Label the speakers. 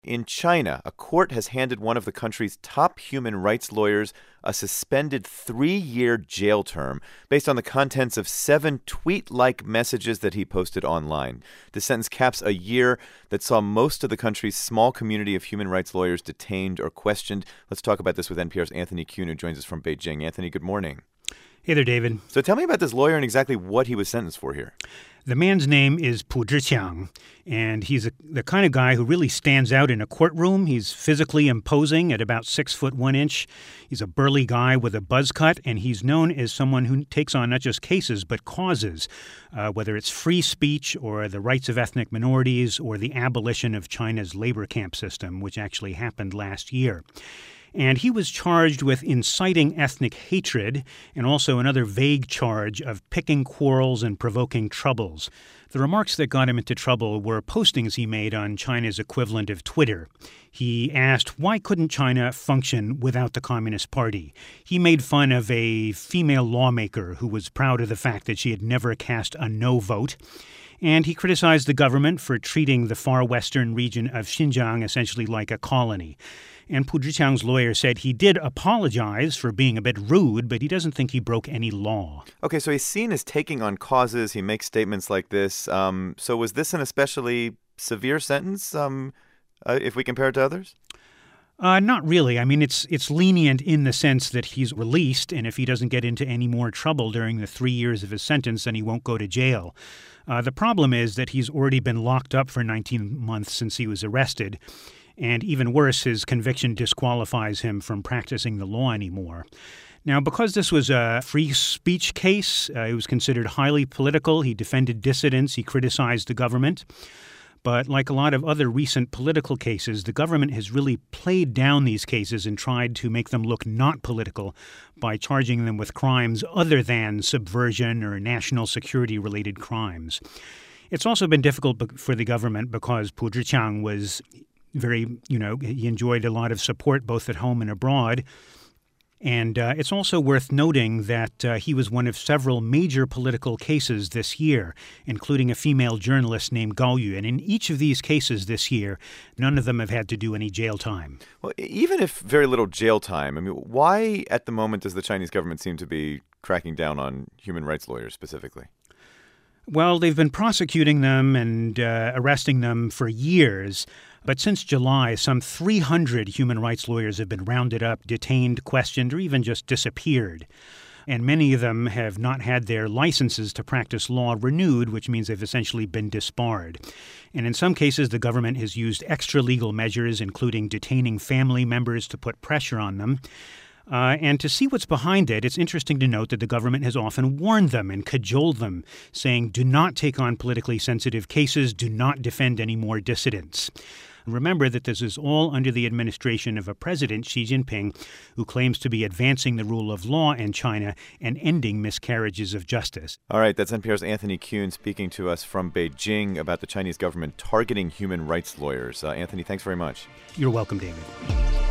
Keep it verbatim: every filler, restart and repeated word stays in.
Speaker 1: In China, a court has handed one of the country's top human rights lawyers a suspended three-year jail term based on the contents of seven tweet-like messages that he posted online. The sentence caps a year that saw most of the country's small community of human rights lawyers detained or questioned. Let's talk about this with N P R's Anthony Kuhn, who joins us from Beijing. Anthony, good morning.
Speaker 2: Hey there, David.
Speaker 1: So tell me about this lawyer and exactly what he was sentenced for here.
Speaker 2: The man's name is Pu Zhiqiang, and he's a, the kind of guy who really stands out in a courtroom. He's physically imposing at about six foot one inch. He's a burly guy with a buzz cut, and he's known as someone who takes on not just cases but causes, uh, whether it's free speech or the rights of ethnic minorities or the abolition of China's labor camp system, which actually happened last year. And he was charged with inciting ethnic hatred and also another vague charge of picking quarrels and provoking troubles. The remarks that got him into trouble were postings he made on China's equivalent of Twitter. He asked, why couldn't China function without the Communist Party? He made fun of a female lawmaker who was proud of the fact that she had never cast a no vote. And he criticized the government for treating the far western region of Xinjiang essentially like a colony. And Pu Zhiqiang's lawyer said he did apologize for being a bit rude, but he doesn't think he broke any law.
Speaker 1: Okay, so he's seen as taking on causes. He makes statements like this. Um, so was this an especially severe sentence um, uh, if we compare it to others?
Speaker 2: Uh, not really. I mean, it's it's lenient in the sense that he's released, and if he doesn't get into any more trouble during the three years of his sentence, then he won't go to jail. Uh, the problem is that he's already been locked up for nineteen months since he was arrested. And even worse, his conviction disqualifies him from practicing the law anymore. Now, because this was a free speech case, uh, it was considered highly political. He defended dissidents. He criticized the government. But like a lot of other recent political cases, the government has really played down these cases and tried to make them look not political by charging them with crimes other than subversion or national security-related crimes. It's also been difficult for the government because Pu Zhiqiang was very, you know, he enjoyed a lot of support both at home and abroad. And uh, it's also worth noting that uh, he was one of several major political cases this year, including a female journalist named Gao Yu. And in each of these cases this year, none of them have had to do any jail time.
Speaker 1: Well, even if very little jail time, I mean, why at the moment does the Chinese government seem to be cracking down on human rights lawyers specifically?
Speaker 2: Well, they've been prosecuting them and uh, arresting them for years. But since July, some three hundred human rights lawyers have been rounded up, detained, questioned, or even just disappeared. And many of them have not had their licenses to practice law renewed, which means they've essentially been disbarred. And in some cases, the government has used extra-legal measures, including detaining family members to put pressure on them. Uh, and to see what's behind it, it's interesting to note that the government has often warned them and cajoled them, saying, do not take on politically sensitive cases, do not defend any more dissidents. Remember that this is all under the administration of a president, Xi Jinping, who claims to be advancing the rule of law in China and ending miscarriages of justice.
Speaker 1: All right, that's N P R's Anthony Kuhn speaking to us from Beijing about the Chinese government targeting human rights lawyers. Uh, Anthony, thanks very much.
Speaker 2: You're welcome, David.